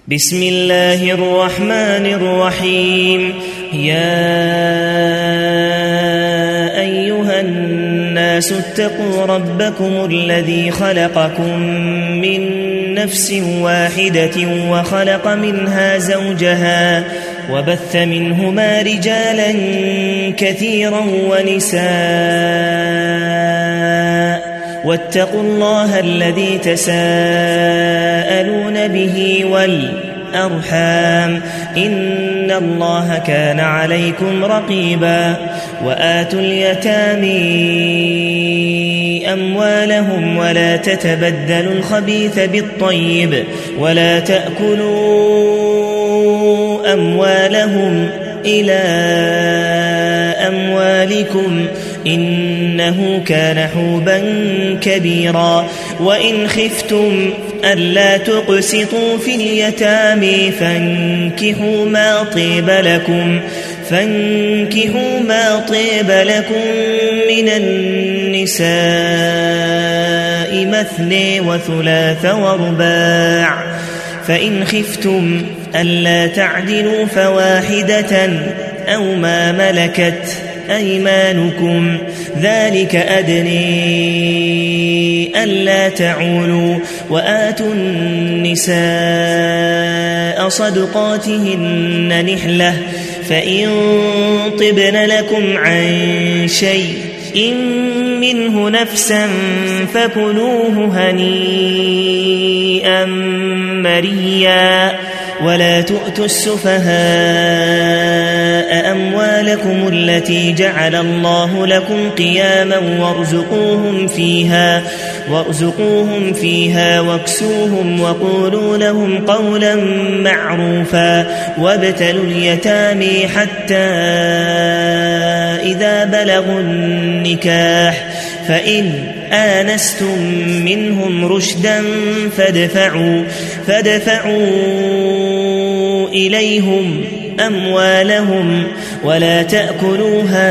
بسم الله الرحمن الرحيم. يا أيها الناس اتقوا ربكم الذي خلقكم من نفس واحدة وخلق منها زوجها وبث منهما رجالا كثيرا ونساء واتقوا الله الذي تساءلون به والأرحام إن الله كان عليكم رقيبا. وآتوا اليتامى أموالهم ولا تتبدلوا الخبيث بالطيب ولا تأكلوا أموالهم إلى أموالكم إنه كان حوبا كبيرا. وإن خفتم ألا تقسطوا في اليتامى فانكحوا ما طيب لكم من النساء مثني وثلاث ورباع. فإن خفتم ألا تعدلوا فواحدة أو ما ملكت أيمانكم ذلك أدني ألا تعولوا. وآتوا النساء صدقاتهن نحلة فإن طبن لكم عن شيء منه نفسا فكلوه هنيئا مريا. ولا تؤتوا السفهاء أموالكم التي جعل الله لكم قياما وارزقوهم فيها واكسوهم وقولوا لهم قولا معروفا. وابتلوا اليتامى حتى إذا بلغوا النكاح فإن آنستم منهم رشدا فادفعوا إليهم أموالهم ولا تأكلوها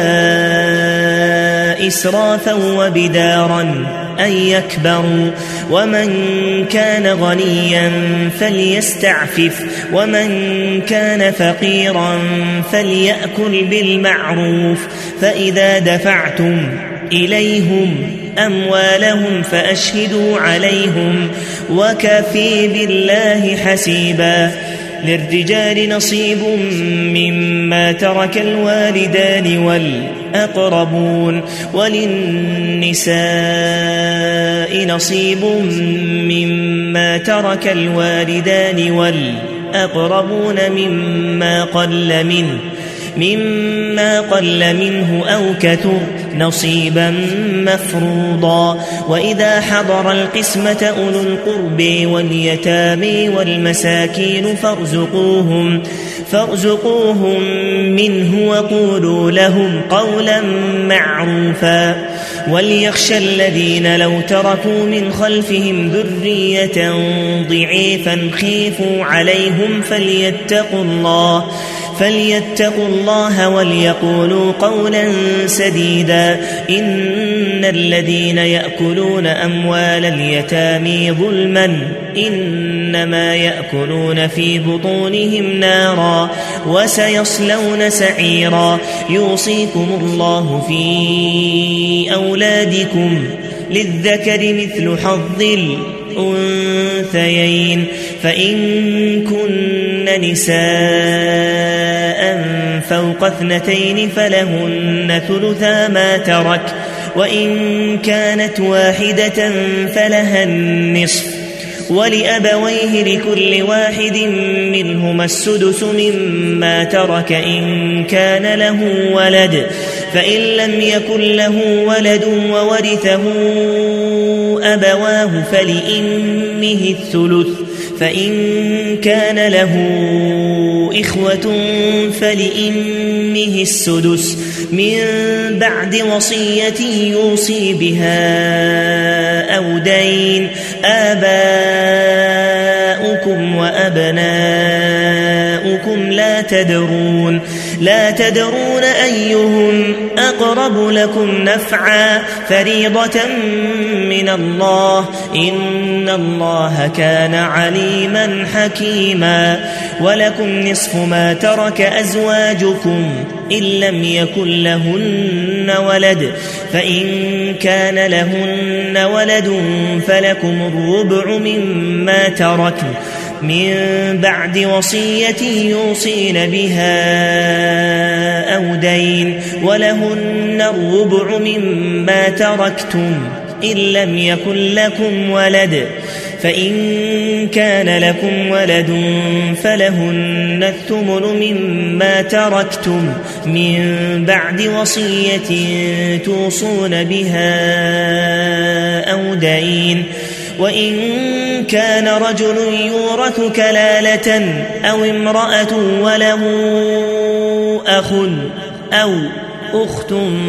إسرافا وبدارا أن يكبروا. ومن كان غنيا فليستعفف ومن كان فقيرا فليأكل بالمعروف. فإذا دفعتم إليهم أموالهم فأشهدوا عليهم وكفى بالله حسيبا. للرجال نصيب مما ترك الوالدان والأقربون وللنساء نصيب مما ترك الوالدان والأقربون مما قل منه أو كثر نصيبا مفروضا. وإذا حضر القسمة أولو القرب واليتامى والمساكين فارزقوهم منه وقولوا لهم قولا معروفا. وليخشى الذين لو تركوا من خلفهم ذرية ضعيفا خيفوا عليهم فليتقوا الله وليقولوا قولا سديدا. إن الذين يأكلون أموال اليتامى ظلما إنما يأكلون في بطونهم نارا وسيصلون سعيرا. يوصيكم الله في أولادكم للذكر مثل حظ الأنثيين. فإن كن نساء فوق 2 فلهن ثلثا ما ترك وإن كانت واحدة فلها النصف ولأبويه لكل واحد منهما السدس مما ترك إن كان له ولد. فإن لم يكن له ولد وورثه أبواه فلأمه الثلث. فإن كان له إخوة فلأمه السدس من بعد وصية يوصي بها أو دين. آباؤكم وأبناؤكم أولادكم لا تدرون أيهم أقرب لكم نفعا فريضة من الله إن الله كان عليما حكيما ولكم نصف ما ترك أزواجكم إن لم يكن لهن ولد فإن كان لهن ولد فلكم الربع مما تركن من بعد وصية يوصين بها أو دين ولهن الربع مما تركتم إن لم يكن لكم ولد فإن كان لكم ولد فلهن الثمن مما تركتم من بعد وصية توصون بها أو دين وإن كان رجل يورث كلالة أو امرأة وله أخ أو أخت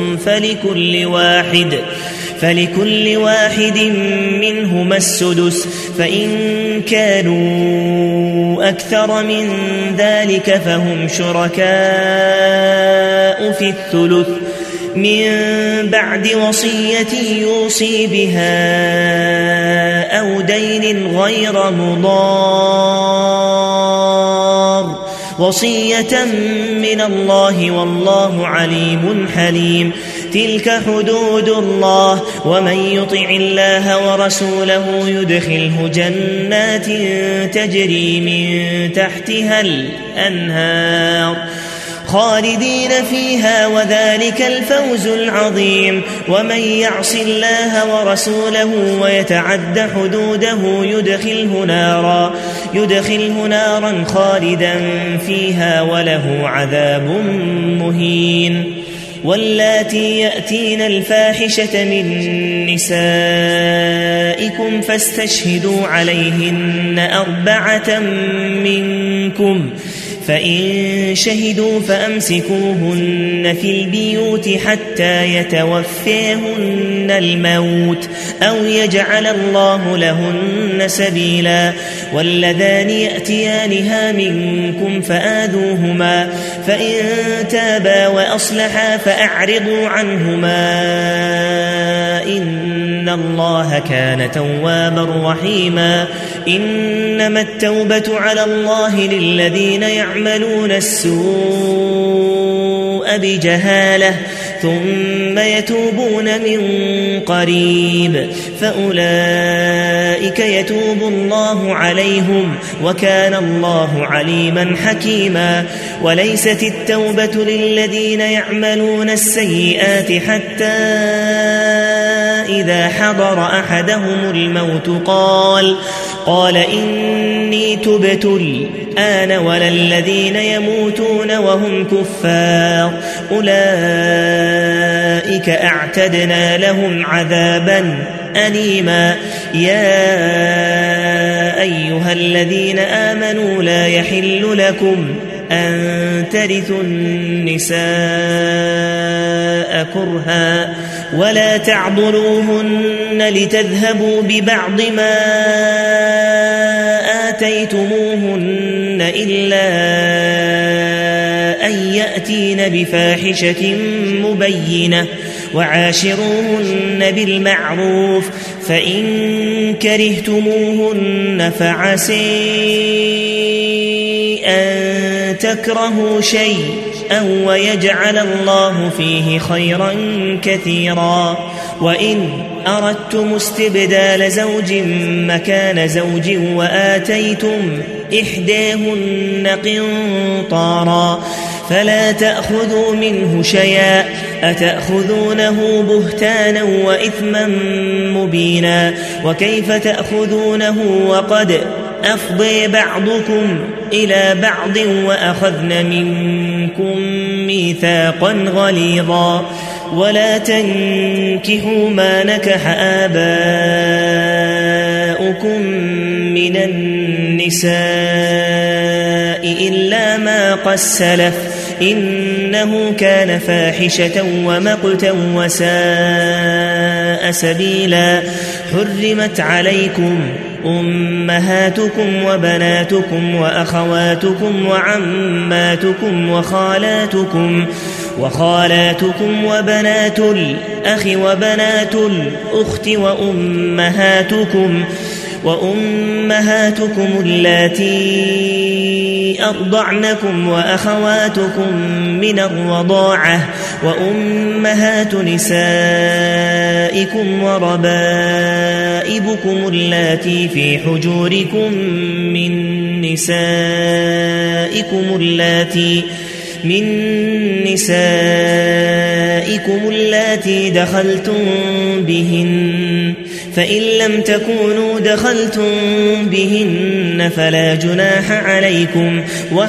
فلكل واحد منهما السدس فإن كانوا أكثر من ذلك فهم شركاء في الثلث من بعد وصية يوصي بها أو دين غير مضار وصية من الله والله عليم حليم تلك حدود الله ومن يطع الله ورسوله يدخله جنات تجري من تحتها الأنهار خالدين فيها وذلك الفوز العظيم ومن يعص الله ورسوله ويتعد حدوده يدخله نارا خالدا فيها وله عذاب مهين واللاتي يأتين الفاحشة من نسائكم فاستشهدوا عليهن 4 منكم فإن شهدوا فأمسكوهن في البيوت حتى يتوفيهن الموت أو يجعل الله لهن سبيلا واللذان يأتيانها منكم فآذوهما فإن تابا وأصلحا فأعرضوا عنهما إن الله كان توابا رحيما إنما التوبة على الله للذين يعملون السوء بجهالة ثم يتوبون من قريب فأولئك يتوب الله عليهم وكان الله عليما حكيما وليست التوبة للذين يعملون السيئات حتى إذا حضر أحدهم الموت قال إني تبت الآن ولا الذين يموتون وهم كفار أولئك أعتدنا لهم عذابا أليما يا أيها الذين آمنوا لا يحل لكم أن ترثوا النساء كرها ولا تعضلوهن لتذهبوا ببعض ما آتيتموهن إلا أن يأتين بفاحشة مبينة وعاشروهن بالمعروف فإن كرهتموهن فعسي أن تكرهوا شيئا ويجعل الله فيه خيرا كثيرا وإن أردتم استبدال زوج مكان زوج وآتيتم إحداهن قنطارا فلا تأخذوا منه شيئا أتأخذونه بهتانا وإثما مبينا وكيف تأخذونه وقد أفضي بعضكم إلى بعض وأخذن منكم ميثاقا غليظا ولا تنكحوا ما نكح آباؤكم من النساء إلا ما قد سلف إنه كان فاحشة ومقتا وساء سبيلا حرمت عليكم أمهاتكم وبناتكم وأخواتكم وعماتكم وخالاتكم وبنات الأخ وبنات الأخت وأمهاتكم اللاتي أرضعنكم وأخواتكم من الرضاعة وأمهات نسائكم وربائبكم اللاتي في حجوركم من نسائكم اللاتي دخلتم بهن، فإن لم تكونوا دخلتم بهن فلا جناح عليكم،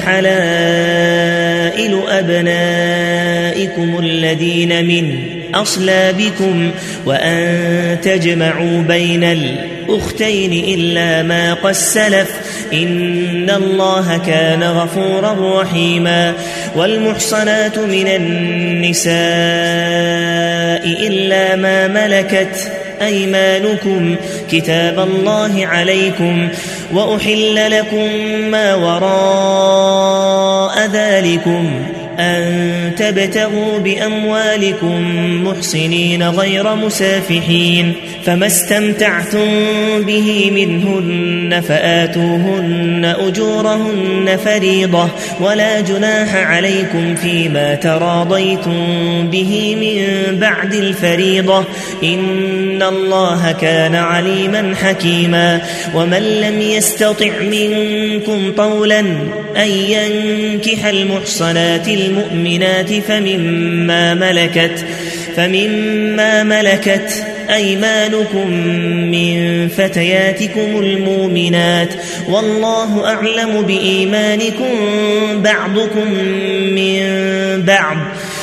وحلائل أبنائكم الذين من أصلابكم، وأن تجمعوا بين الأختين إلا ما قد سلف، إن الله كان غفورا رحيما. والمحصنات من النساء إلا ما ملكت أيمانكم كتاب الله عليكم، وأحل لكم ما وراء ذلكم أن تبتغوا بأموالكم محصنين غير مسافحين، فما استمتعتم به منهن فآتوهن أجورهن فريضة، ولا جناح عليكم فيما تراضيتم به من بعد الفريضة، إن الله كان عليما حكيما. ومن لم يستطع منكم طولا أن ينكح المحصنات المؤمنات فمما ملكت أيمانكم من فتياتكم المؤمنات، والله أعلم بإيمانكم بعضكم من بعض،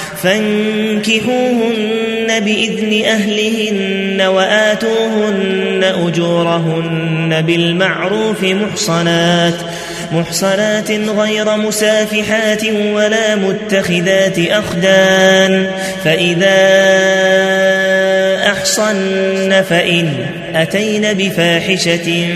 فانكحوهن بإذن أهلهن وآتوهن أجورهن بالمعروف محصنات غير مسافحات ولا متخذات أخدان، فإذا أحصن فإن أتين بفاحشة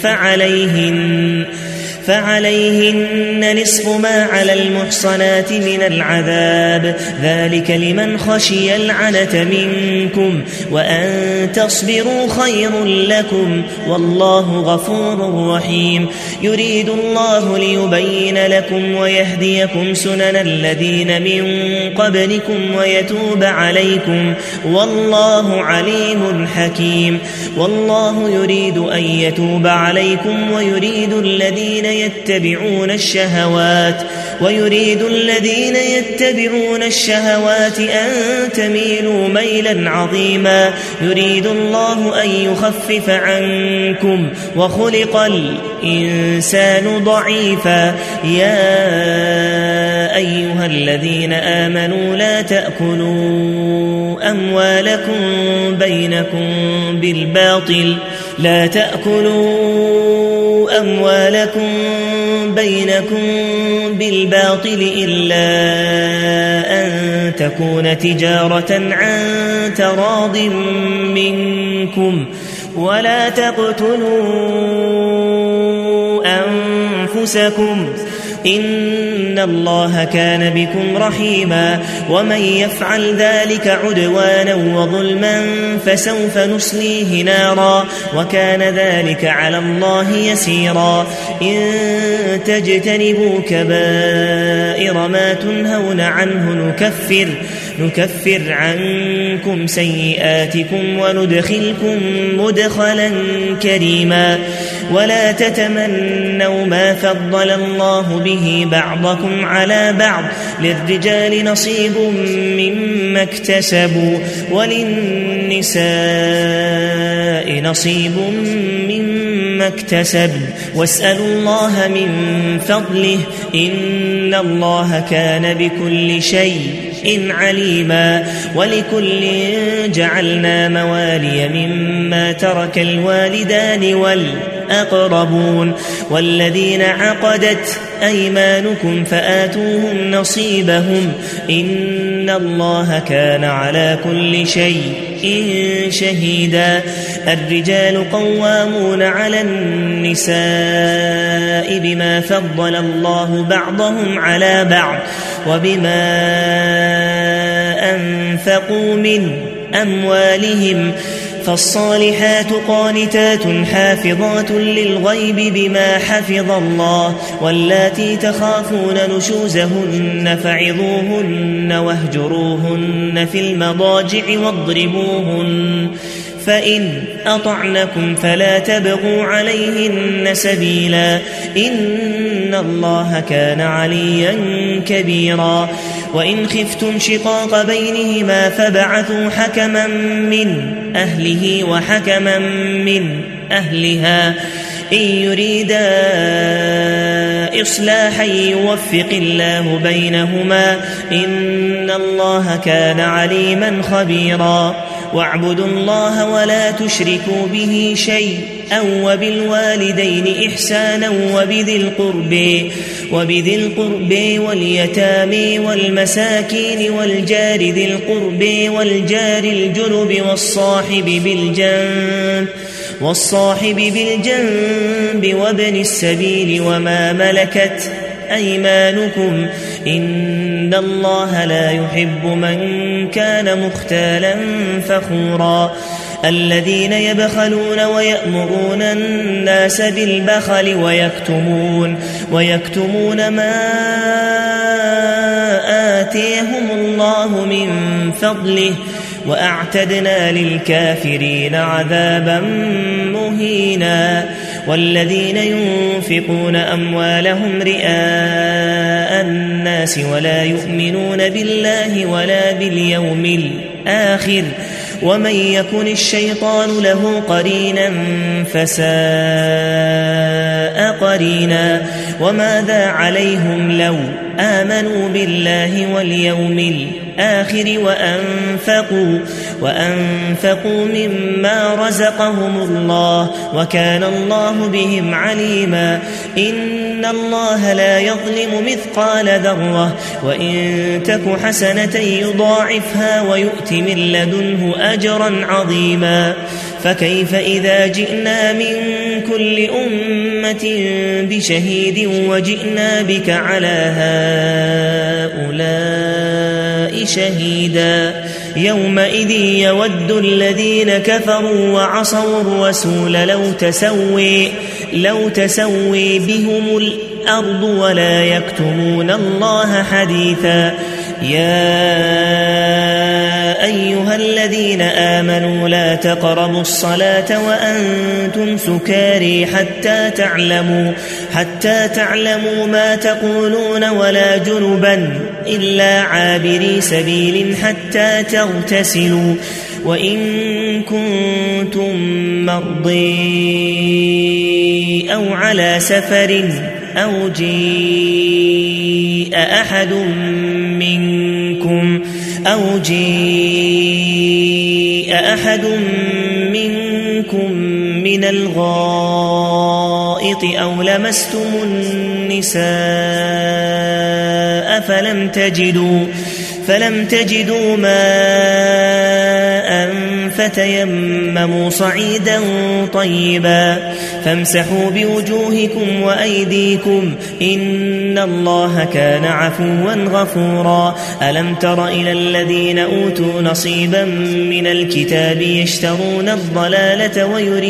فعليهن نصف ما على المحصنات من العذاب، ذلك لمن خشي العنة منكم، وأن تصبروا خير لكم، والله غفور رحيم. يريد الله ليبين لكم ويهديكم سنن الذين من قبلكم ويتوب عليكم، والله عليم حكيم. والله يريد أن يتوب عليكم ويريد الذين يتبعون الشهوات أن تميلوا ميلا عظيما. يريد الله أن يخفف عنكم وخلق الإنسان ضعيفا. يا أيها الذين آمنوا لا تأكلوا أموالكم بينكم بالباطل إلا أن تكون تجارة عن تراض منكم، ولا تقتلوا أنفسكم، إن الله كان بكم رحيما. ومن يفعل ذلك عدوانا وظلما فسوف نصليه نارا، وكان ذلك على الله يسيرا. إن تجتنبوا كبائر ما تنهون عنه نكفر عنكم سيئاتكم وندخلكم مدخلا كريما. ولا تتمنوا ما فضل الله به بعضكم على بعض، للرجال نصيب مما اكتسبوا وللنساء نصيب مما اكتسبن، واسألوا الله من فضله، إن الله كان بكل شيء عليما. ولكل جعلنا موالي مما ترك الوالدان الأقربون والذين عقدت أيمانكم فآتوهم نصيبهم إن الله كان على كل شيء شهيدا الرجال قوامون على النساء بما فضل الله بعضهم على بعض وبما أنفقوا من أموالهم فالصالحات قانتات حافظات للغيب بما حفظ الله واللاتي تخافون نشوزهن فعظوهن واهجروهن في المضاجع واضربوهن فإن أطعنكم فلا تبغوا عليهن سبيلا إن الله كان عليا كبيرا وإن خفتم شقاق بينهما فبعثوا حكما من أهله وحكما من أهلها إن يريدا إصلاحا يوفق الله بينهما إن الله كان عليما خبيرا واعبدوا الله ولا تشركوا به شيئا وبالوالدين إحسانا وبذي القرب واليتامى والمساكين والجار ذي القرب والجار الجنب والصاحب بالجنب وابن السبيل وما ملكت أيمانكم إن الله لا يحب من كان مختالا فخورا الذين يبخلون ويأمرون الناس بالبخل ويكتمون ما آتيهم الله من فضله وأعتدنا للكافرين عذابا مهينا والذين ينفقون أموالهم رئاء الناس ولا يؤمنون بالله ولا باليوم الآخر ومن يكن الشيطان له قرينا فساء قرينا وماذا عليهم لو آمنوا بالله واليوم الآخر وأنفقوا مما رزقهم الله وكان الله بهم عليما إن الله لا يظلم مثقال ذرة وإن تك حسنة يضاعفها ويؤت من لدنه أجرا عظيما فكيف إذا جئنا من كل أمة بشهيد وجئنا بك على هؤلاء شهيدا يومئذ يود الذين كفروا وعصوا الرسول لو تسوي بهم الأرض ولا يكتمون الله حديثا يا أيها الذين آمنوا لا تقربوا الصلاة وأنتم سكاري حتى تعلموا ما تقولون ولا جنبا إلا عابري سبيل حتى تغتسلوا وإن كنتم مرضي أو على سفر أو جيء أحد منكم من الغائط أو لمستم النساء فلم تجدوا ماء فتيمموا صعيدا طيبا فامسحوا بوجوهكم وأيديكم إن الله كان عفوا غفورا ألم تر إلى الذين أوتوا نصيبا من الكتاب يشترون الضلالة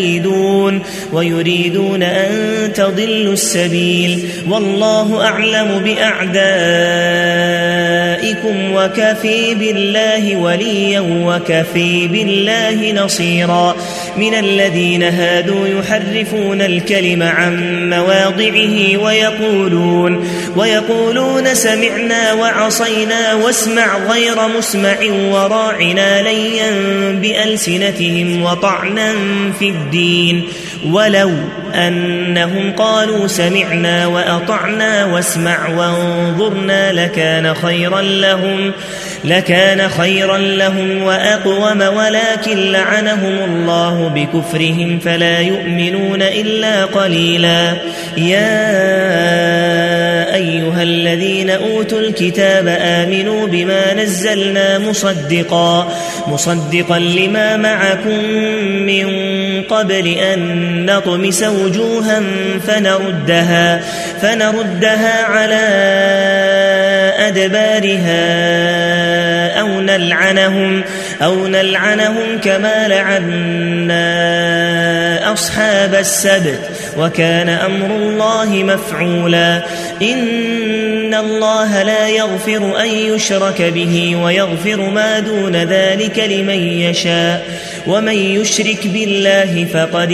ويريدون أن تضلوا السبيل والله أعلم بأعدائكم وكفي بالله وليا وكفي بالله نصيرا من الذين هادوا يحرفون الكلم عن مواضعه ويقولون سمعنا وعصينا واسمع غير مسمع وراعنا ليا بألسنتهم وطعنا في الدين أنهم قالوا سمعنا وأطعنا واسمع وانظرنا لكان خيرا لهم وأقوم ولكن لعنهم الله بكفرهم فلا يؤمنون إلا قليلا. يا أيها الذين أوتوا الكتاب آمنوا بما نزلنا مصدقا لما معكم من قبل أن نطمس وجوها فنردها على أدبارها أو نلعنهم كما لعنا أصحاب السبت وكان أمر الله مفعولا. إن الله لا يغفر أن يشرك به ويغفر ما دون ذلك لمن يشاء ومن يشرك بالله فقد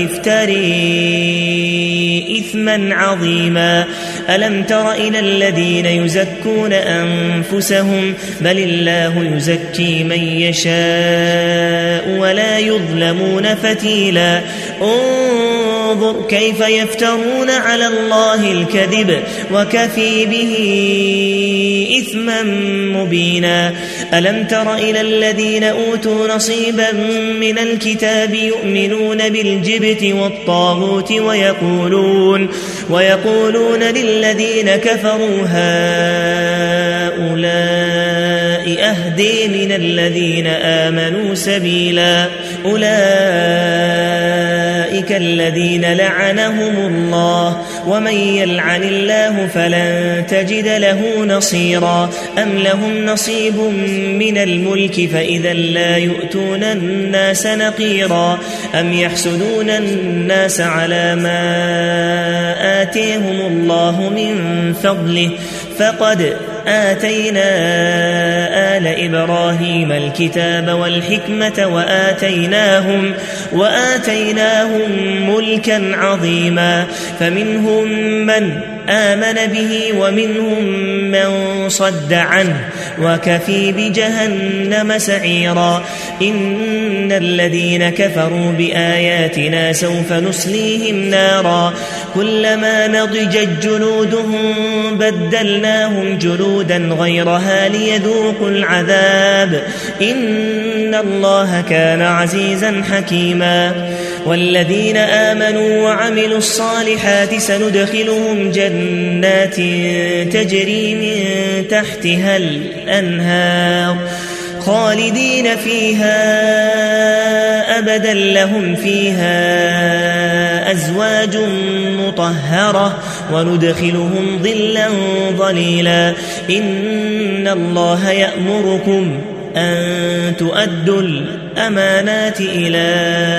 افتري إثما عظيما. ألم تر إلى الذين يزكون أنفسهم بل الله يزكي من يشاء ولا يظلمون فتيلا. انظر كيف يفترون على الله الكذب وكفي به إثما مبينا. ألم تر إلى الذين أوتوا نصيبا من الكتاب يؤمنون بالجبت والطاغوت ويقولون للذين كفروا هؤلاء أهدي من الذين آمنوا سبيلا. أولئك الذين لعنهم الله ومن يلعن الله فلن تجد له نصيرا. أم لهم نصيب من الملك فإذا لا يؤتون الناس نقيرا. أم يحسدون الناس على ما آتيهم الله من فضله فقد آتينا آل إبراهيم الكتاب والحكمة وآتيناهم ملكا عظيما. فمنهم من آمن به ومنهم من صد عنه وكفي بجهنم سعيرا. إن الذين كفروا بآياتنا سوف نصليهم نارا كلما نضجت جلودهم بدلناهم جلودا غيرها ليذوقوا العذاب إن الله كان عزيزا حكيما. والذين آمنوا وعملوا الصالحات سندخلهم جنات تجري من تحتها الأنهار خالدين فيها أبدا لهم فيها أزواج مطهرة وندخلهم ظلا ظليلا. إن الله يأمركم أن تؤدوا الأمانات إلى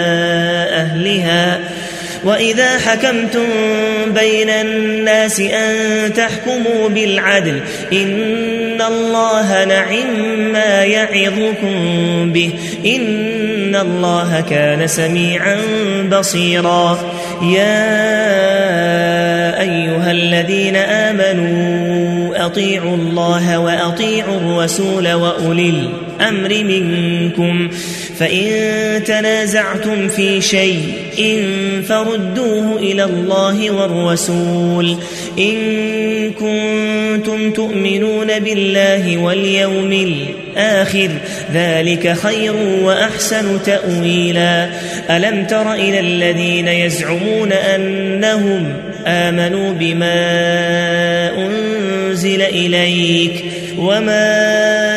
أهلها وإذا حكمتم بين الناس أن تحكموا بالعدل إن الله نعم يعظكم به إن الله كان سميعا بصيرا. يا أيها الذين آمنوا أطيعوا الله وأطيعوا الرسول وأولي الأمر منكم فإن تنازعتم في شيء فردوه إلى الله والرسول إن كنتم تؤمنون بالله واليوم الآخر ذلك خير وأحسن تأويلا. ألم تر إلى الذين يزعمون أنهم آمنوا بما أنزل إليك وما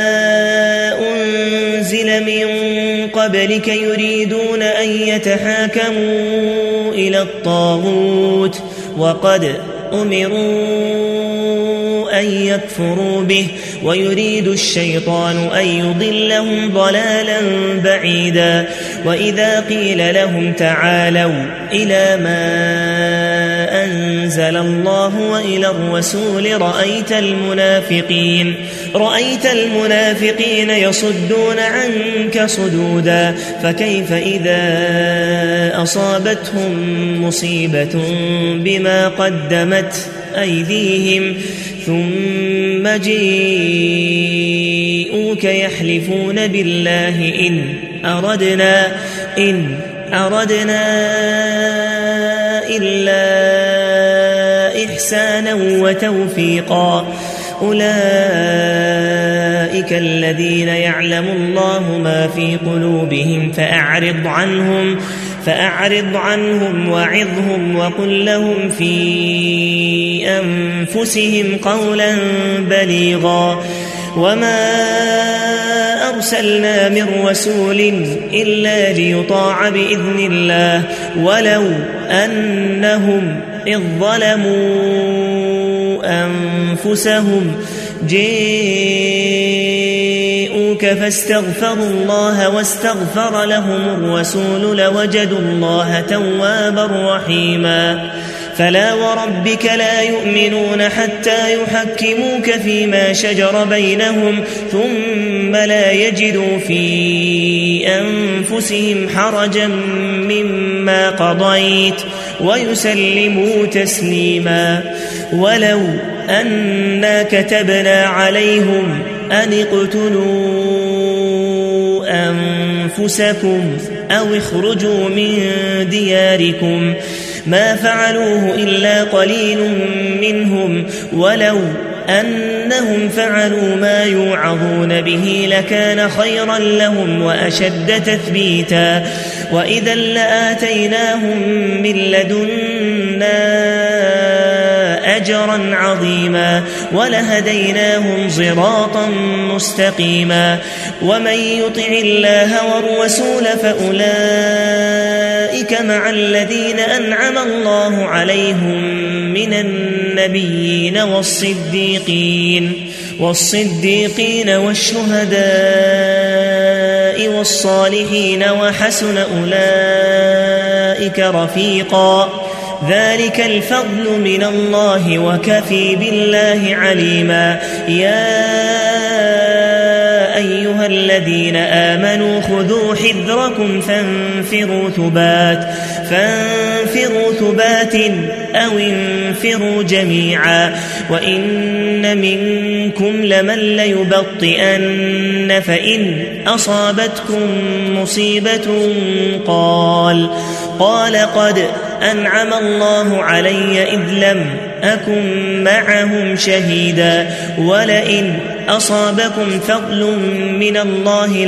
أنزل من قبلك يريدون أن يتحاكموا إلى الطاغوت وقد أمروا أن يكفروا به ويريد الشيطان أن يضلهم ضلالا بعيدا. وإذا قيل لهم تعالوا إلى ما أنزل الله وإلى الرسول رأيت المنافقين يصدون عنك صدودا. فكيف إذا أصابتهم مصيبة بما قدمت أيديهم ثم جيءوك يحلفون بالله إن أردنا إلا إحسانا وتوفيقا أولئك الذين يعلم الله ما في قلوبهم فأعرض عنهم وعظهم وقل لهم في أنفسهم قولا بليغا وما أرسلنا من رسول إلا ليطاع بإذن الله ولو أنهم إذ ظلموا أنفسهم جاءوك فاستغفروا الله واستغفر لهم الرسول لوجدوا الله توابا رحيما فلا وربك لا يؤمنون حتى يحكموك فيما شجر بينهم ثم لا يجدوا في أنفسهم حرجا مما قضيت ويسلموا تسليما ولو أنا كتبنا عليهم أن اقتلوا أنفسكم أو اخرجوا من دياركم ما فعلوه إلا قليل منهم ولو أنهم فعلوا ما يوعظون به لكان خيرا لهم وأشد تثبيتا وإذا لآتيناهم من لدنا أجرا عظيما ولهديناهم صراطا مستقيما ومن يطع الله والرسول فأولئك مع الذين أنعم الله عليهم من النبيين والصديقين والشهداء والصالحين وحسن أولئك رفيقا ذلك الفضل من الله وكفى بالله عليما يا أيها الذين آمنوا خذوا حذركم فانفروا ثبات أو انفروا جميعا وإن منكم لمن ليبطئن فإن أصابتكم مصيبة قال قد أنعم الله علي إذ لم أكن معهم شهيدا ولئن أصابكم فضل من الله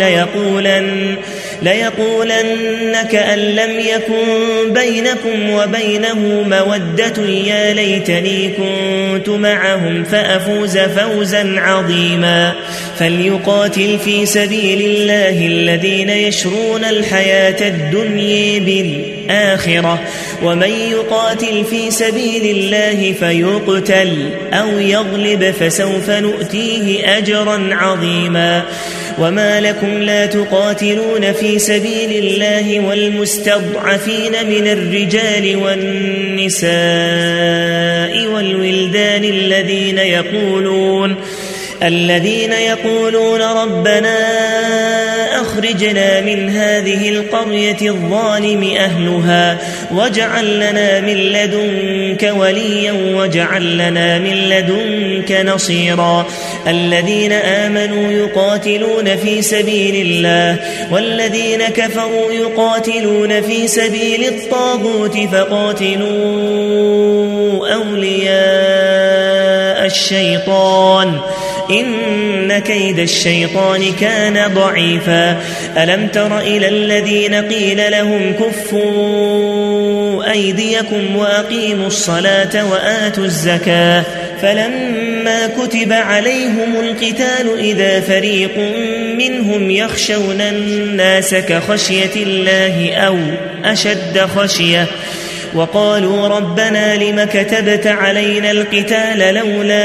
ليقولن كأن لم يكن بينكم وبينه مودة يا ليتني كنت معهم فأفوز فوزا عظيما فليقاتل في سبيل الله الذين يشرون الحياة الدنيا بالآخرة ومن يقاتل في سبيل الله فيقتل أو يغلب فسوف نؤتيه أجرا عظيما وما لكم لا تقاتلون في سبيل الله والمستضعفين من الرجال والنساء والولدان الذين يقولون ربنا أخرجنا من هذه القرية الظالم أهلها واجعل لنا من لدنك وليا واجعل لنا من لدنك نصيرا الذين آمنوا يقاتلون في سبيل الله والذين كفروا يقاتلون في سبيل الطاغوت فقاتلوا أولياء الشيطان إن كيد الشيطان كان ضعيفا ألم تر إلى الذين قيل لهم كفوا أيديكم وأقيموا الصلاة وآتوا الزكاة فلما كتب عليهم القتال إذا فريق منهم يخشون الناس كخشية الله أو أشد خشية وقالوا ربنا لم كتبت علينا القتال لولا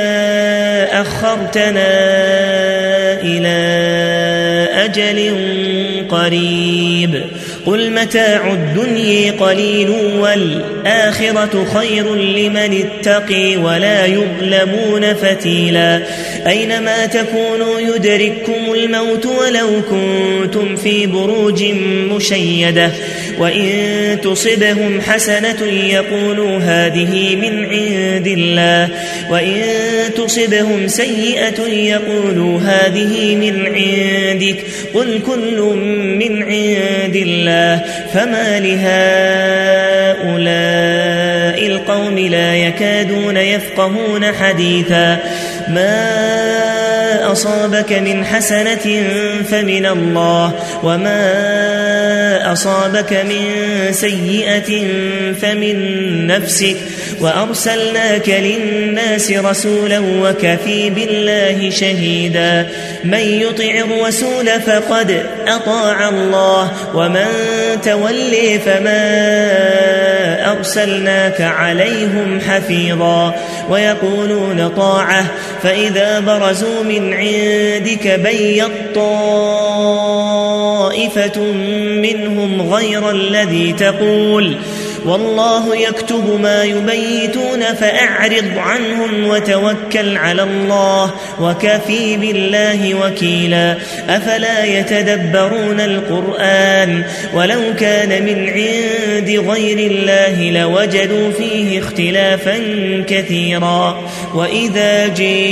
أخرتنا إلى أجل قريب قل متاع الدنيا قليل والآخرة خير لمن اتقي ولا يظلمون فتيلا أينما تكونوا يدرككم الموت ولو كنتم في بروج مشيدة وإن تصبهم حسنة يقولوا هذه من عند الله وإن تصبهم سيئة يقولوا هذه من عندك قل كل من عند الله فما لهؤلاء هؤلاء القوم لا يكادون يفقهون حديثا ما أصابك من حسنة فمن الله وما أصابك من سيئة فمن نفسك وأرسلناك للناس رسولا وكفى بالله شهيدا من يطع الرسول فقد أطاع الله ومن تولي فما أرسلناك عليهم حفيظا ويقولون طاعة فإذا برزوا من عندك بيت طائفة منهم غير الذي تقول والله يكتب ما يبيتون فأعرض عنهم وتوكل على الله وكفى بالله وكيلا أفلا يتدبرون القرآن ولو كان من عند غير الله لوجدوا فيه اختلافا كثيرا وإذا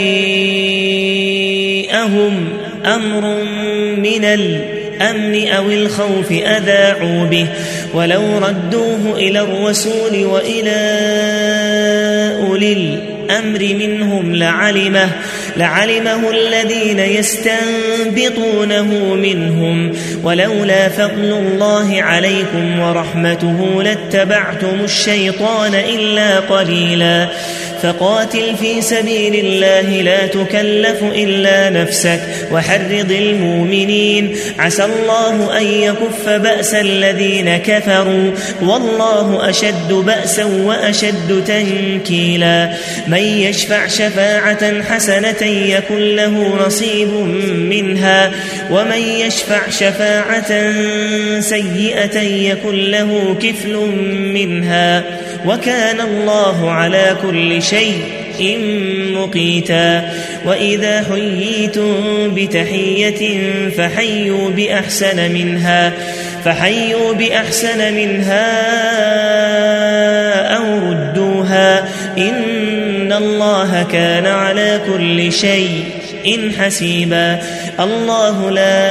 جاءهم أمر من الأمن أو الخوف أذاعوا به ولو ردوه إلى الرسول وإلى أولي الأمر منهم لعلمه الذين يستنبطونه منهم ولولا فضل الله عليكم ورحمته لاتبعتم الشيطان إلا قليلا فقاتل في سبيل الله لا تكلف إلا نفسك وحرض المؤمنين عسى الله أن يكف بأس الذين كفروا والله أشد بأسا وأشد تنكيلا من يشفع شفاعة حسنة يكن له نصيب منها ومن يشفع شفاعة سيئة يكن له كفل منها وكان الله على كل شيء مقيتا وإذا حييتم بتحية فحيوا بأحسن منها أو ردوها إن الله كان على كل شيء حسيبا الله لا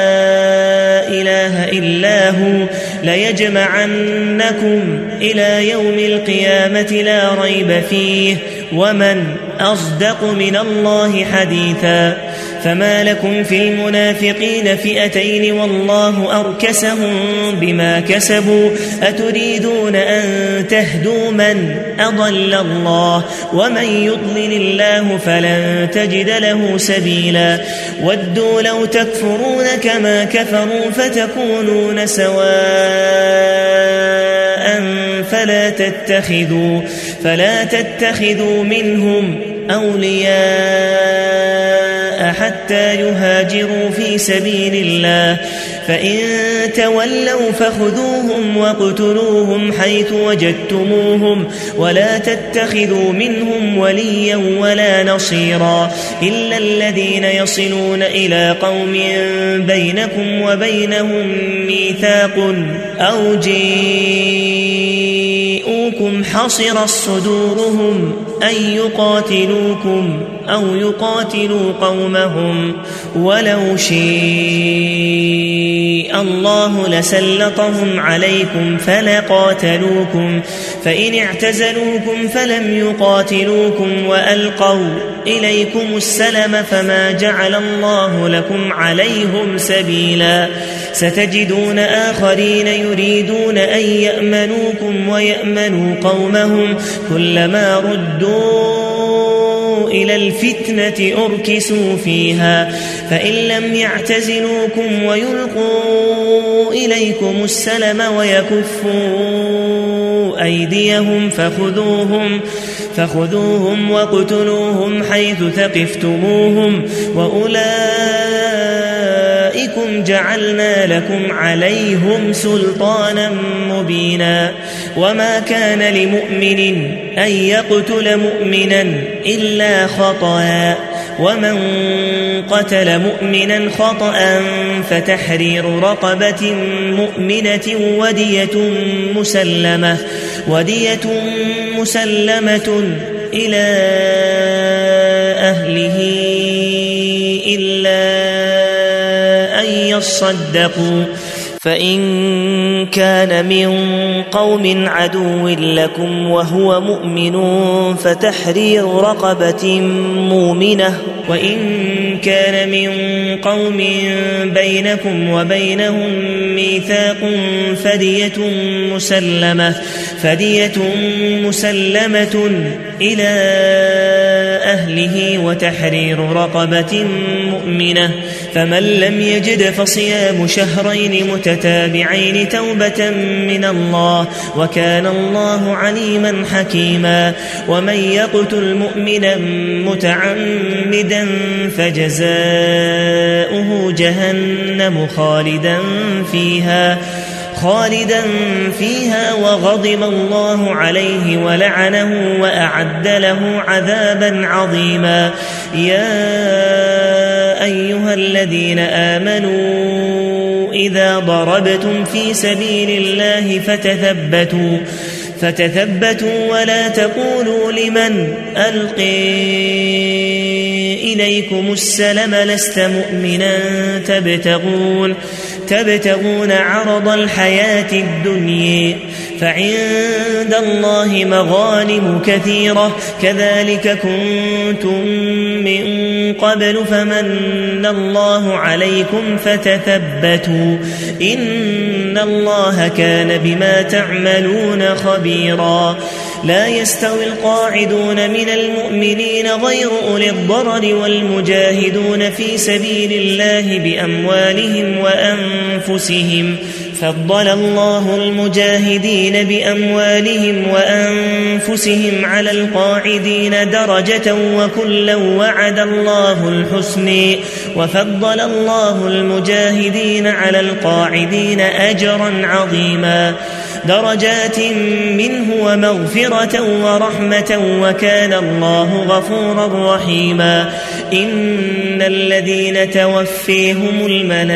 إله إلا هو ليجمعنكم إلى يوم القيامة لا ريب فيه ومن أصدق من الله حديثا فما لكم في المنافقين فئتين والله أركسهم بما كسبوا أتريدون أن تهدوا من أضل الله ومن يضلل الله فلن تجد له سبيلا ودوا لو تكفرون كما كفروا فتكونون سواء فلا تتخذوا منهم أولياء حتى يهاجروا في سبيل الله فإن تولوا فخذوهم واقتلوهم حيث وجدتموهم ولا تتخذوا منهم وليا ولا نصيرا إلا الذين يصلون إلى قوم بينكم وبينهم ميثاق أو جاءوكم حصرت صدورهم أن يقاتلوكم أو يقاتلوا قومهم ولو شاء الله لسلطهم عليكم فلقاتلوكم فإن اعتزلوكم فلم يقاتلوكم وألقوا إليكم السلم فما جعل الله لكم عليهم سبيلا ستجدون آخرين يريدون أن يأمنوكم ويأمنوا قومهم كلما ردوا إلى الفتنة أركسوا فيها فإن لم يعتزلوكم ويلقوا إليكم السلم ويكفوا أيديهم فخذوهم واقتلوهم حيث ثقفتموهم وأولئكم جعلنا لكم عليهم سلطانا مبينا وما كان لمؤمن أن يقتل مؤمنا إلا خطأ ومن قتل مؤمنا خطأ فتحرير رقبة مؤمنة ودية مسلمة إلى أهله إلا أن يصدقوا فإن كان من قوم عدو لكم وهو مؤمن فتحرير رقبة مؤمنة، وإن كان من قوم بينكم وبينهم ميثاق فدية مسلمة إلى أهله وتحرير رقبة مؤمنة، فمن لم يجد فصيام شهرين متتابعين توبة من الله، وكان الله عليما حكيما. ومن يقتل مؤمنا متعمدا فجزاؤه جهنم خالدا فيها وغضب الله عليه ولعنه وأعد له عذابا عظيما. يا أيها الذين آمنوا إذا ضربتم في سبيل الله فتثبتوا ولا تقولوا لمن ألقي إليكم السلم لست مؤمنا تبتغون عرض الحياة الدنيا فعند الله مغانم كثيرة كذلك كنتم من قبل فمن الله عليكم فتثبتوا إن الله كان بما تعملون خبيرا. لا يستوي القاعدون من المؤمنين غير أولي الضرر والمجاهدون في سبيل الله بأموالهم وأنفسهم، فضل الله المجاهدين بأموالهم وأنفسهم على القاعدين درجة وكلا وعد الله الحسنى، وفضل الله المجاهدين على القاعدين أجرا عظيما، درجات منه ومغفرة ورحمة وكان الله غفورا رحيما. إن الذين توفيهم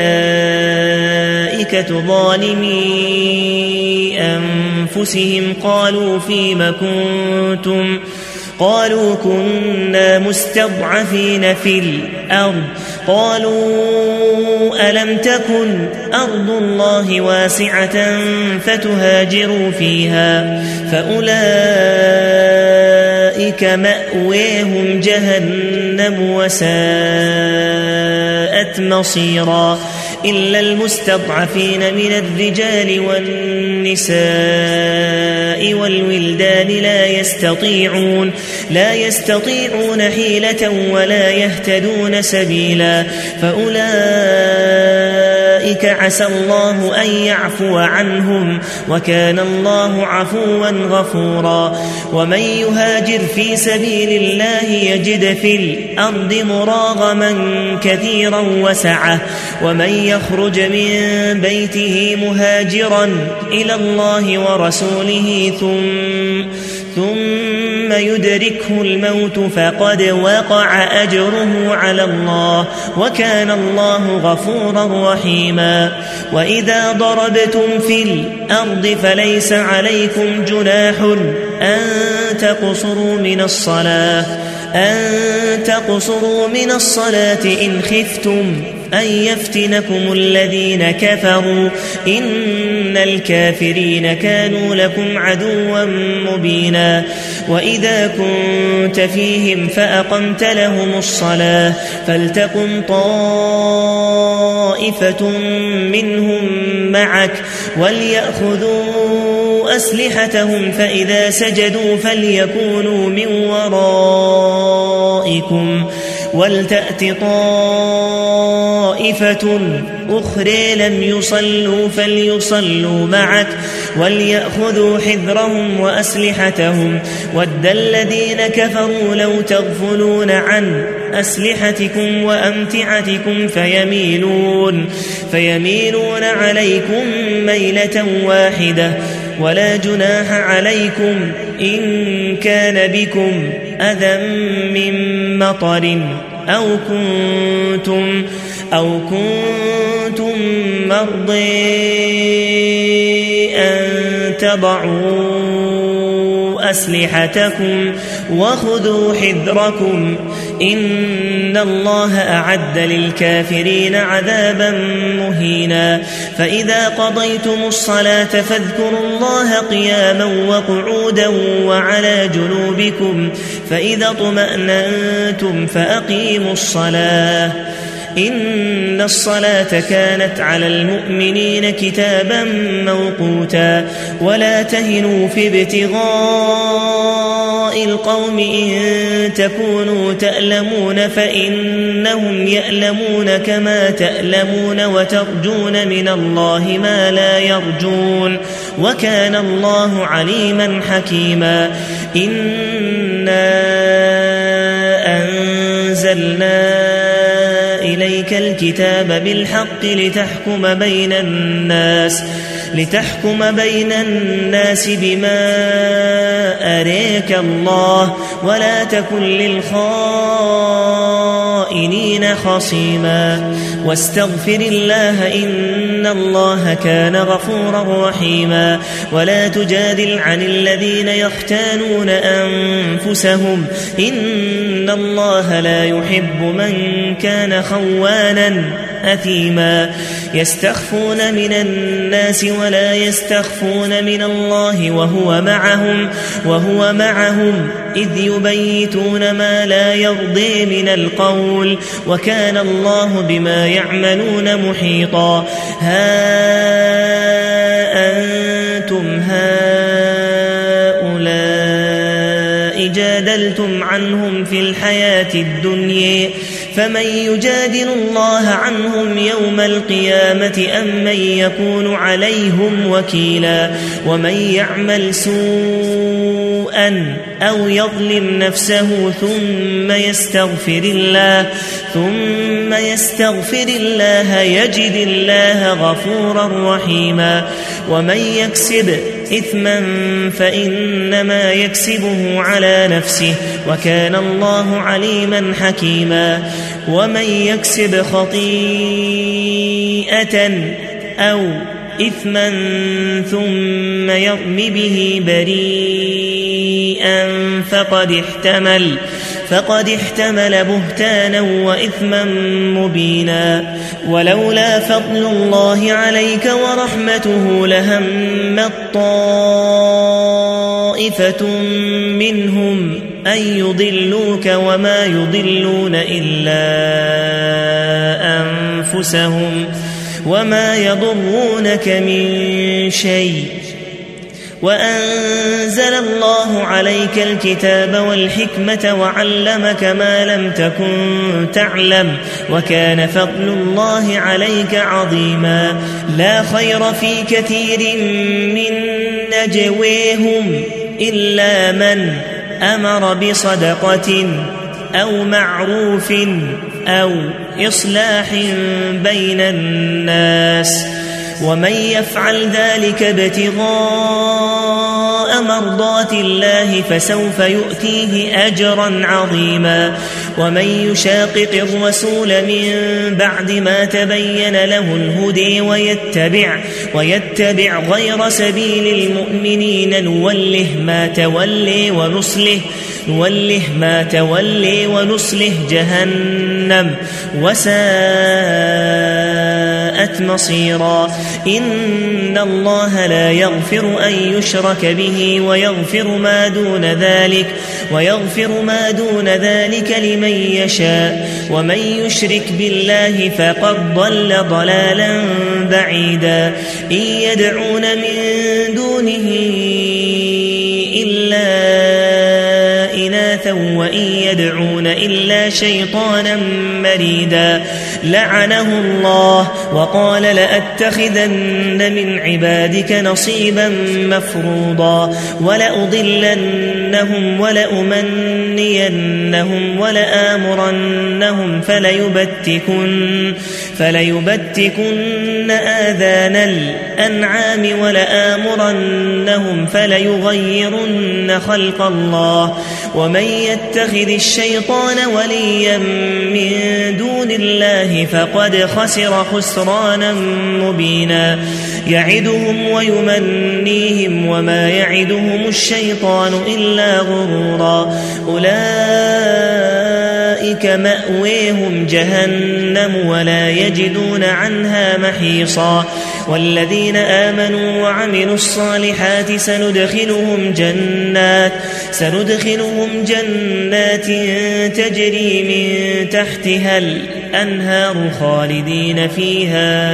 الملائكة ظالمي أنفسهم قالوا فيم كنتم قالوا كنا مستضعفين في الأرض قالوا ألم تكن أرض الله واسعة فتهاجروا فيها فأولئك مأويهم جهنم وساءت مصيرا. إلا المستضعفين من الرجال والنساء والولدان لا يستطيعون حيلة ولا يهتدون سبيلا فأولئك عسى الله أن يعفو عنهم وكان الله عفوا غفورا. ومن يهاجر في سبيل الله يجد في الأرض مراغما كثيرا وسعة ومن يخرج من بيته مهاجرا إلى الله ورسوله ثم يدركه الموت فقد وقع أجره على الله وكان الله غفورا رحيما. وإذا ضربتم في الأرض فليس عليكم جناح أن تقصروا من الصلاة إن خفتم أن يفتنكم الذين كفروا إن الكافرين كانوا لكم عدوا مبينا. وإذا كنت فيهم فأقمت لهم الصلاة فلتقم طائفة منهم معك وليأخذوا أسلحتهم فإذا سجدوا فليكونوا من ورائكم ولتأت طائفة أخرى لم يصلوا فليصلوا معك وليأخذوا حذرهم وأسلحتهم ود الذين كفروا لو تغفلون عن أسلحتكم وأمتعتكم فيميلون عليكم ميلة واحدة ولا جناح عليكم إن كان بكم أذى من مطر أو كنتم مرضى أن تضعوا أسلحتكم وخذوا حذركم إن الله أعد للكافرين عذابا مهينا فإذا قضيتم الصلاة فاذكروا الله قياما وقعودا وعلى جنوبكم فإذا اطمأننتم فأقيموا الصلاة إن الصلاة كانت على المؤمنين كتابا موقوتا ولا تهنوا في ابتغاء القوم إن تكونوا تألمون فإنهم يألمون كما تألمون وترجون من الله ما لا يرجون وكان الله عليما حكيما إنا أنزلنا إليك الكتاب بالحق لتحكم بين الناس بما أريك الله ولا تكن للخائنين خصيما واستغفر الله إن الله كان غفورا رحيما ولا تجادل عن الذين يختانون أنفسهم إن الله لا يحب من كان خوانا أثيما يستخفون من الناس ولا يستخفون من الله وهو معهم إذ يبيتون ما لا يرضي من القول وكان الله بما يعملون محيطا ها أنتم هؤلاء جادلتم عنهم في الحياة الدنيا فمن يجادل الله عنهم يوم القيامة أم من يكون عليهم وكيلا ومن يعمل سوءا أو يظلم نفسه ثم يستغفر الله يجد الله غفورا رحيما ومن يكسب إثما فإنما يكسبه على نفسه وكان الله عليما حكيما ومن يكسب خطيئة أو إثما ثم يرم به بريئا فقد احتمل بهتانا وإثما مبينا ولولا فضل الله عليك ورحمته لهمت طائفة منهم أن يضلوك وما يضلون إلا أنفسهم وما يضرونك من شيء وأنزل الله عليك الكتاب والحكمة وعلمك ما لم تكن تعلم وكان فضل الله عليك عظيما لا خير في كثير من نجويهم إلا من أمر بصدقة أو معروف أو إصلاح بين الناس ومن يفعل ذلك ابتغاء مرضات الله فسوف يؤتيه أجرا عظيما ومن يشاقق الرسول من بعد ما تبين له الهدى ويتبع غير سبيل المؤمنين نوله ما تولي ونصله جهنم وساءت مصيرا إن الله لا يغفر أن يشرك به ويغفر ما دون ذلك لمن يشاء ومن يشرك بالله فقد ضل ضلالا بعيدا إن يدعون من دونه إلا إناثا وإن يدعون إلا شيطانا مريدا لعنه الله وقال لأتخذن من عبادك نصيبا مفروضا ولأضلنهم ولأمنينهم ولآمرنهم فليبتكن آذان الأنعام ولآمرنهم فليغيرن خلق الله ومن يتخذ الشيطان وليا من دون الله فقد خسر خسرانا مبينا يعدهم ويمنيهم وما يعدهم الشيطان إلا غرورا أولئك أولئك مأويهم جهنم ولا يجدون عنها محيصا والذين آمنوا وعملوا الصالحات سندخلهم جنات تجري من تحتها الأنهار خالدين فيها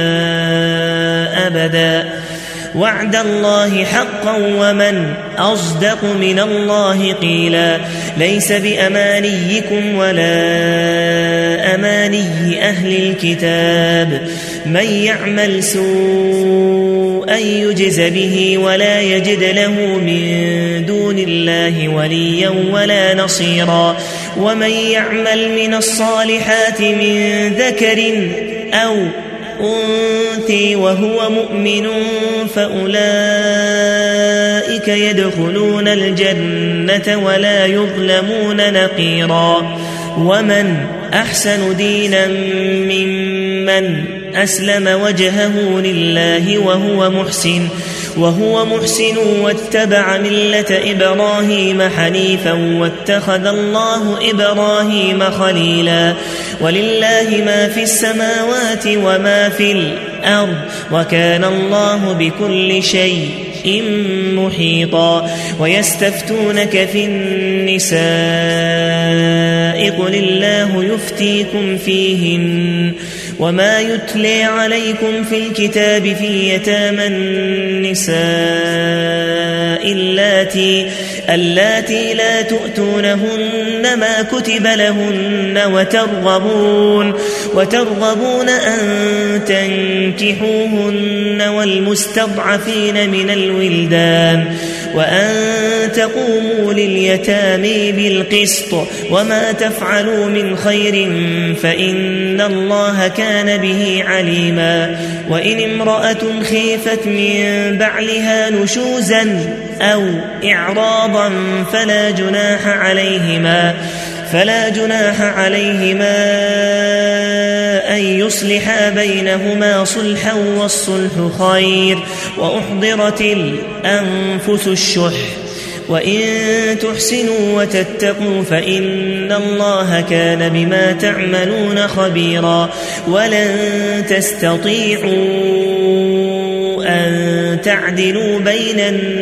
أبدا وعد الله حقا ومن أصدق من الله قيلا ليس بأمانيكم ولا أماني أهل الكتاب من يعمل سوءا يجز به ولا يجد له من دون الله وليا ولا نصيرا ومن يعمل من الصالحات من ذكر أو أنثى وهو مؤمن فأولئك يدخلون الجنة ولا يظلمون نقيرا ومن أحسن دينا ممن أسلم وجهه لله وهو محسن واتبع ملة إبراهيم حنيفا واتخذ الله إبراهيم خليلا ولله ما في السماوات وما في الأرض وكان الله بكل شيء محيطا ويستفتونك في النساء قل الله يفتيكم فيهن وما يتلي عليكم في الكتاب في يتامى النساء اللاتي لا تؤتونهن ما كتب لهن وترغبون أن تنكحوهن والمستضعفين من الولدان وأن تقوموا لليتامى بالقسط وما تفعلوا من خير فإن الله كان به عليما وإن امرأة خيفت من بعلها نشوزا أو إعراضا فلا جناح عليهما أن يصلحا بينهما صلحا والصلح خير وأحضرت الأنفس الشح وإن تحسنوا وتتقوا فإن الله كان بما تعملون خبيرا ولن تستطيعوا أن تعدلوا بين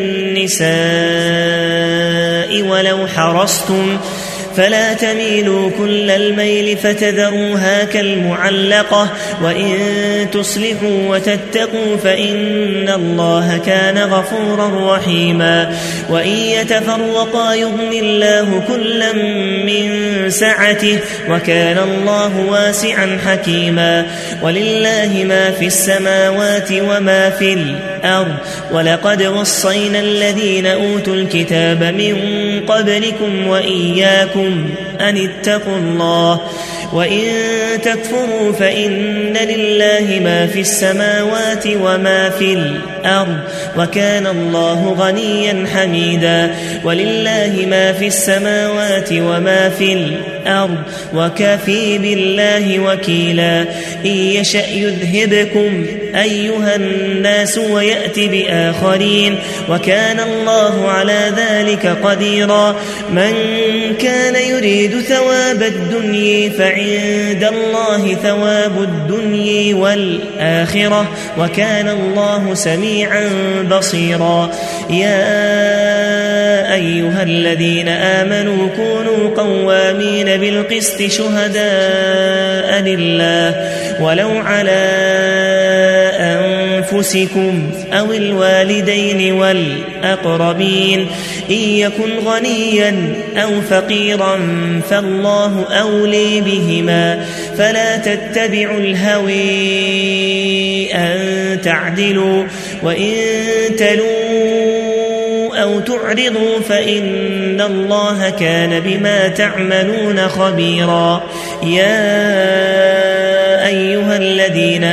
النساء ولو حرصتم فلا تميلوا كل الميل فتذروها كالمعلقة وإن تصلحوا وتتقوا فإن الله كان غفورا رحيما وإن يتفرقا يغن الله كلا من سعته وكان الله واسعا حكيما ولله ما في السماوات وما في الأرض ولقد وصينا الذين أوتوا الكتاب من قبلكم وإياكم أن اتقوا الله وإن تكفروا فإن لله ما في السماوات وما في الأرض وكان الله غنيا حميدا ولله ما في السماوات وما في الأرض وكفى بالله وكيلا إن يشأ يذهبكم أيها الناس ويأتي بآخرين وكان الله على ذلك قديرا من كان يريد ثواب الدنيا فعند الله ثواب الدنيا والآخرة وكان الله سميعا بصيرا يا أيها الذين آمنوا كونوا قوامين بالقسط شهداء لله ولو على أنفسكم أو الوالدين والأقربين إن يكن غنيا أو فقيرا فالله أولي بهما فلا تتبعوا الهوى أن تعدلوا وإن تلوا أو تعرضوا فإن الله كان بما تعملون خبيرا يا أيها الذين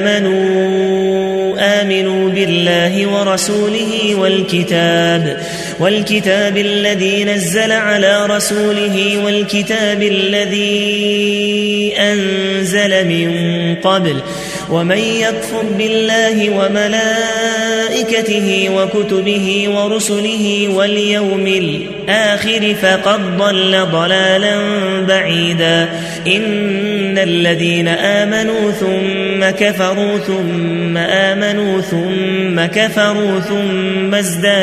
آمنوا بالله ورسوله والكتاب الذي نزل على رسوله والكتاب الذي أنزل من قبل ومن يكفر بالله وملائكته وكتبه ورسله واليوم الآخر فقد ضل ضلالا بعيدا إن الذين آمنوا ثم كفروا ثم آمنوا ثم كفروا ثم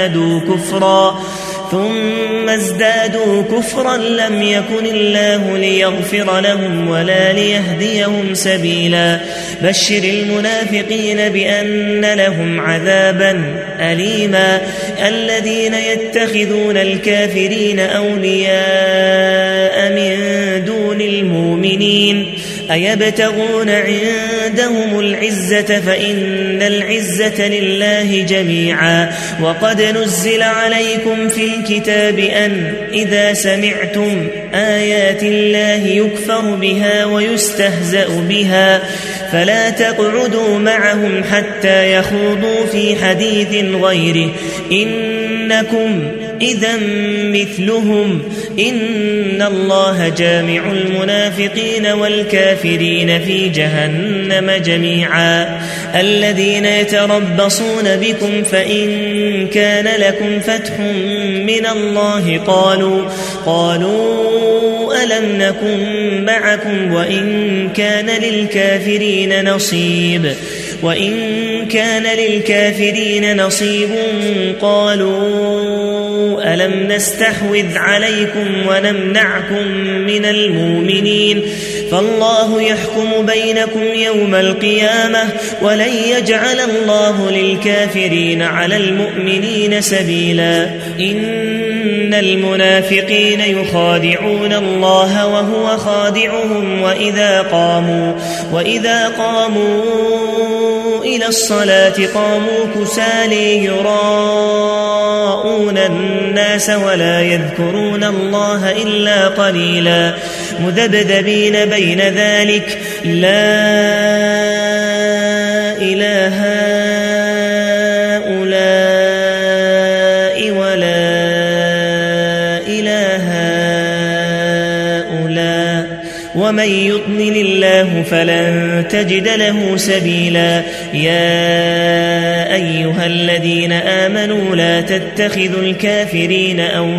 ازدادوا كفرا لم يكن الله ليغفر لهم ولا ليهديهم سبيلا بشر المنافقين بأن لهم عذابا أليما الذين يتخذون الكافرين أولياء من دون المؤمنين أيبتغون عندهم العزة فإن العزة لله جميعا وقد نزل عليكم في الكتاب أن إذا سمعتم آيات الله يكفر بها ويستهزأ بها فلا تقعدوا معهم حتى يخوضوا في حديث غيره إنكم إذا مثلهم إن الله جامع المنافقين والكافرين في جهنم جميعا الذين يتربصون بكم فإن كان لكم فتح من الله قالوا ألم نكن معكم وإن كان للكافرين نصيب قالوا ألم نستحوذ عليكم ونمنعكم من المؤمنين فالله يحكم بينكم يوم القيامة ولن يجعل الله للكافرين على المؤمنين سبيلا إن المنافقين يخادعون الله وهو خادعهم وإذا قاموا إلى الصلاة قاموا كسالى يراءون الناس ولا يذكرون الله إلا قليلا مذبذبين بين ذلك لا إله هؤلاء ولا إله هؤلاء ومن يضلل الله فلن تجد له سبيلا يا أيها الذين آمنوا لا تتخذوا الكافرين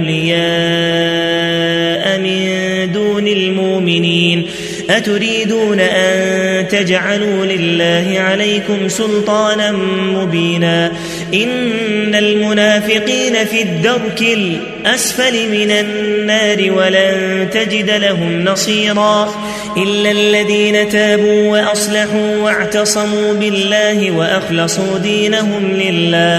أولياء من دون المؤمنين أتريدون أن تجعلوا لله عليكم سلطانا مبينا إن المنافقين في الدرك الأسفل من النار ولن تجد لهم نصيرا إلا الذين تابوا وأصلحوا واعتصموا بالله وأخلصوا دينهم لله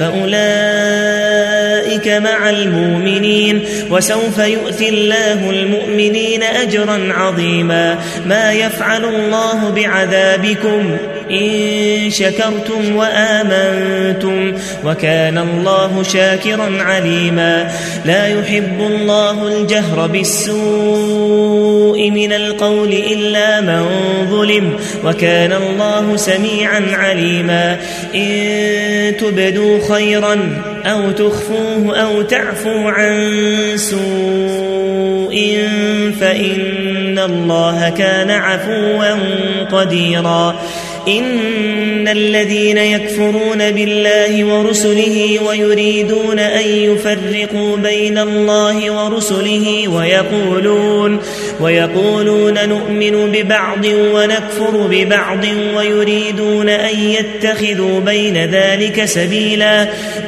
فأولئك مع المؤمنين وسوف يؤتي الله المؤمنين أجرا عظيما ما يفعل الله بعذابكم إن شكرتم وآمنتم وكان الله شاكرا عليما لا يحب الله الجهر بالسوء من القول إلا من ظلم وكان الله سميعا عليما إن تبدوا خيرا أو تخفوه أو تعفوا عن سوء فإن الله كان عفوا قديرا إن الذين يكفرون بالله ورسله ويريدون أن يفرقوا بين الله ورسله ويقولون نؤمن ببعض ونكفر ببعض ويريدون أن يتخذوا بين ذلك سبيلا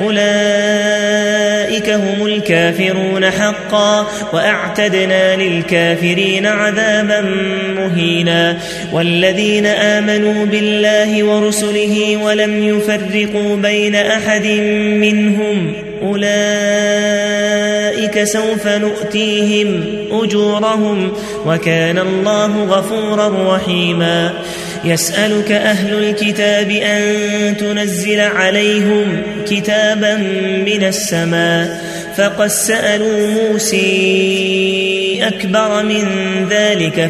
أولئك هم الكافرون حقا وأعتدنا للكافرين عذابا مهينا والذين آمنوا بالله ورسله ولم يفرقوا بين أحد منهم أولئك سوف نؤتيهم أجورهم وكان الله غفورا رحيما يسألك أهل الكتاب أن تنزل عليهم كتابا من السماء فقد سألوا موسى أكبر من ذلك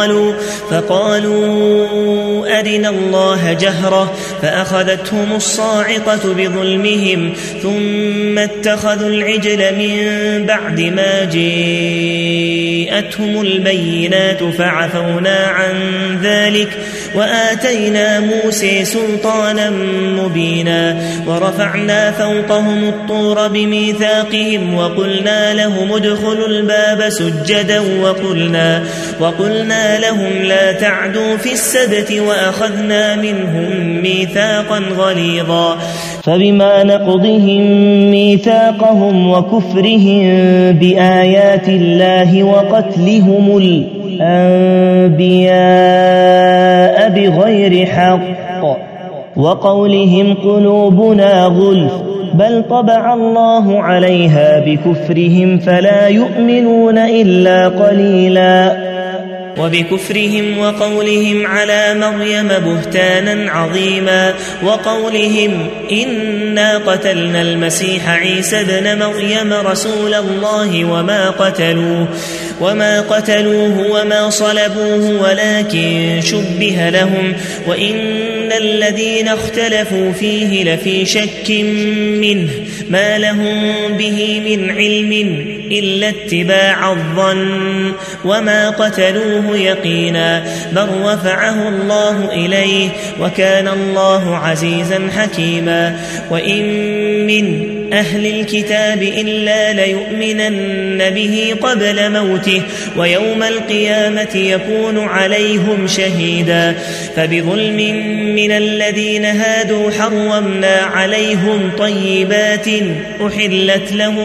فقالوا أرنا الله جهرة فأخذتهم الصاعقة بظلمهم ثم اتخذوا العجل من بعد ما جاءتهم البينات فعفونا عن ذلك وآتينا موسى سلطانا مبينا ورفعنا فوقهم الطور بميثاقهم وقلنا لهم ادخلوا الباب سجدا وقلنا لهم لا تعدوا في السبت وأخذنا منهم ميثاقا غليظا فبما نقضهم ميثاقهم وكفرهم بآيات الله وقتلهم الأنبياء بغير حق وقولهم قلوبنا غلف بل طبع الله عليها بكفرهم فلا يؤمنون إلا قليلا وبكفرهم وقولهم على مريم بهتانا عظيما وقولهم إنا قتلنا المسيح عيسى ابن مريم رسول الله وما قتلوه وما صلبوه ولكن شبه لهم وإن الذين اختلفوا فيه لفي شك منه ما لهم به من علم إلا اتباع الظن وما قتلوه يقينا بل رفعه الله إليه وكان الله عزيزا حكيما وإن من أهل الكتاب إلا ليؤمنن به قبل موته ويوم القيامة يكون عليهم شهيدا فبظلم من الذين هادوا حرمنا عليهم طيبات أحلت لهم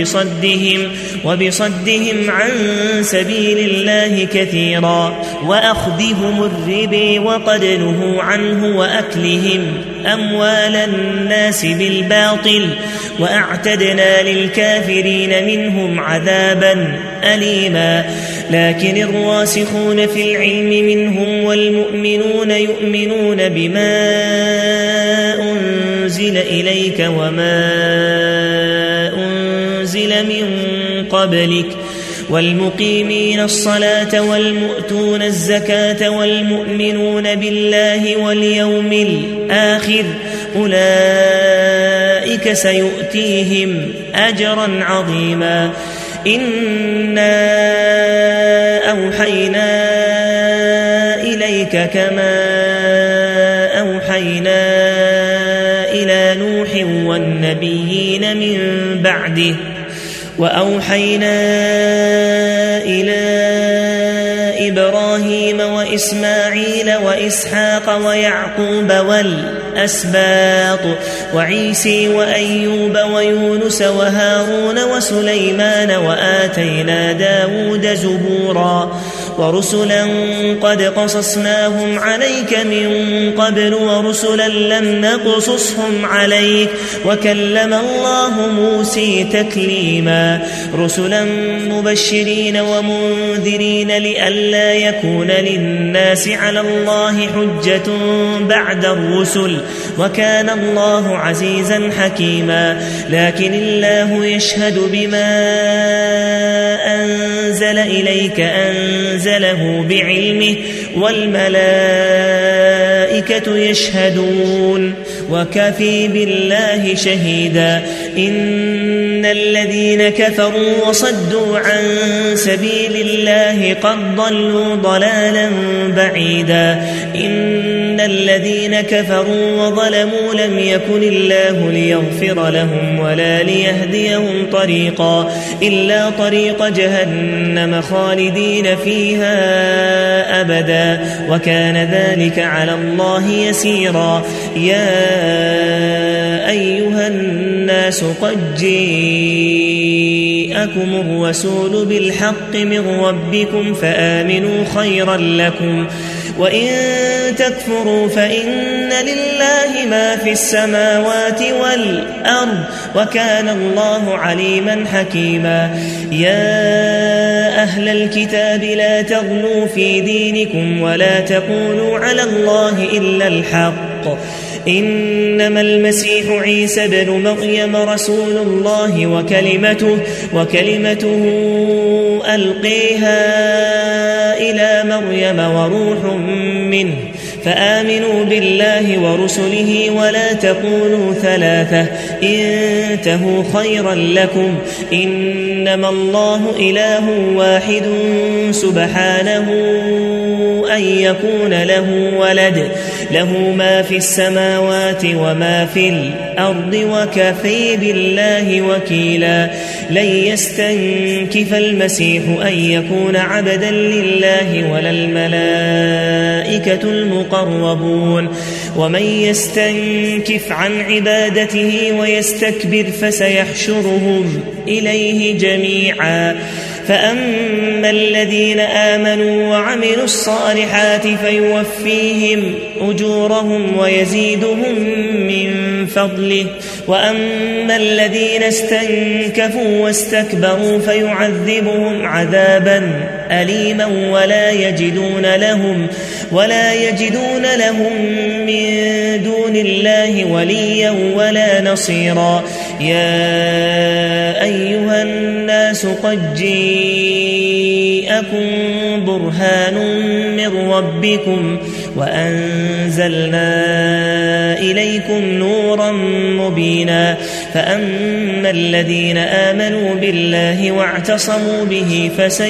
وبصدهم عن سبيل الله كثيرا وأخذهم الربا وقد نهوا عنه وأكلهم أموال الناس بالباطل وأعتدنا للكافرين منهم عذابا أليما لكن الراسخون في العلم منهم والمؤمنون يؤمنون بما أنزل إليك وما أنزل من قبلك والمقيمين الصلاة والمؤتون الزكاة والمؤمنون بالله واليوم الآخر أولئك سيؤتيهم أجرا عظيما إنا أوحينا إليك كما أوحينا إلى نوح والنبيين من بعده وأوحينا إلى إبراهيم وإسماعيل وإسحاق ويعقوب والأسباط وعيسى وأيوب ويونس وهارون وسليمان وآتينا داود زبورا ورسلا قد قصصناهم عليك من قبل ورسلا لم نقصصهم عليك وكلم الله موسى تكليما رسلا مبشرين ومنذرين لئلا يكون للناس على الله حجة بعد الرسل وكان الله عزيزا حكيما لكن الله يشهد بما أنزل إليك أنزله بعلمه والملائكة يشهدون وكفى بالله شهيدا إن الذين كفروا وصدوا عن سبيل الله قد ضلوا ضلالا بعيدا إن الذين كفروا وظلموا لم يكن الله ليغفر لهم ولا ليهديهم طريقا إلا طريق جهنم خالدين فيها أبدا وكان ذلك على الله يسيرا يا أيها الناس قد جاءكم الرسول بالحق من ربكم فآمنوا خيرا لكم وإن تكفروا فإن لله ما في السماوات والأرض وكان الله عليما حكيما يا أهل الكتاب لا تغلوا في دينكم ولا تقولوا على الله إلا الحق إنما المسيح عيسى بن مريم رسول الله وكلمته ألقيها إلى مريم وروح منه فآمنوا بالله ورسله ولا تقولوا ثلاثة انتهوا خيرا لكم إنما الله إله واحد سبحانه أن يكون له ولد له ما في السماوات وما في الأرض وكفى بالله وكيلا لن يستنكف المسيح أن يكون عبدا لله ولا الملائكة المقربون ومن يستنكف عن عبادته ويستكبر فسيحشرهم إليه جميعا فأما الذين آمنوا وعملوا الصالحات فيوفيهم أجورهم ويزيدهم من فضله وأما الذين استنكفوا واستكبروا فيعذبهم عذابا أليما ولا يجدون لهم من دون الله وليا ولا نصيرا يا أيها الناس قد جاءكم برهان من ربكم وأنزلنا إليكم نورا مبينا فأما الذين آمنوا بالله واعتصموا به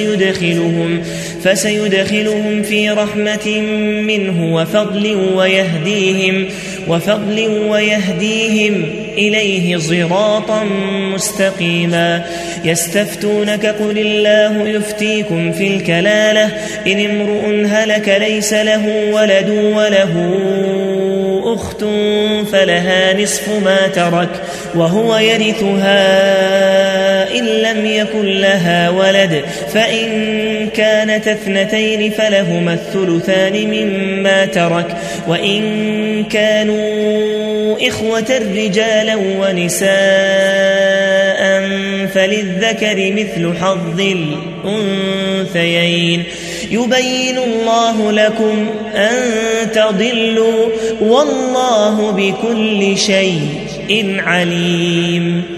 فسيدخلهم في رحمة منه وفضل ويهديهم إليه صراطا مستقيما يستفتونك قل الله يفتيكم في الكلالة إن امرؤ هلك ليس له ولد وله أخت فلها نصف ما ترك وهو يرثها إن لم يكن لها ولد فإن كانت اثنتين فلهما الثلثان مما ترك وإن كانوا إخوة رجالا ونساء فللذكر مثل حظ الأنثيين يبين الله لكم أن تضلوا والله بكل شيء عليم.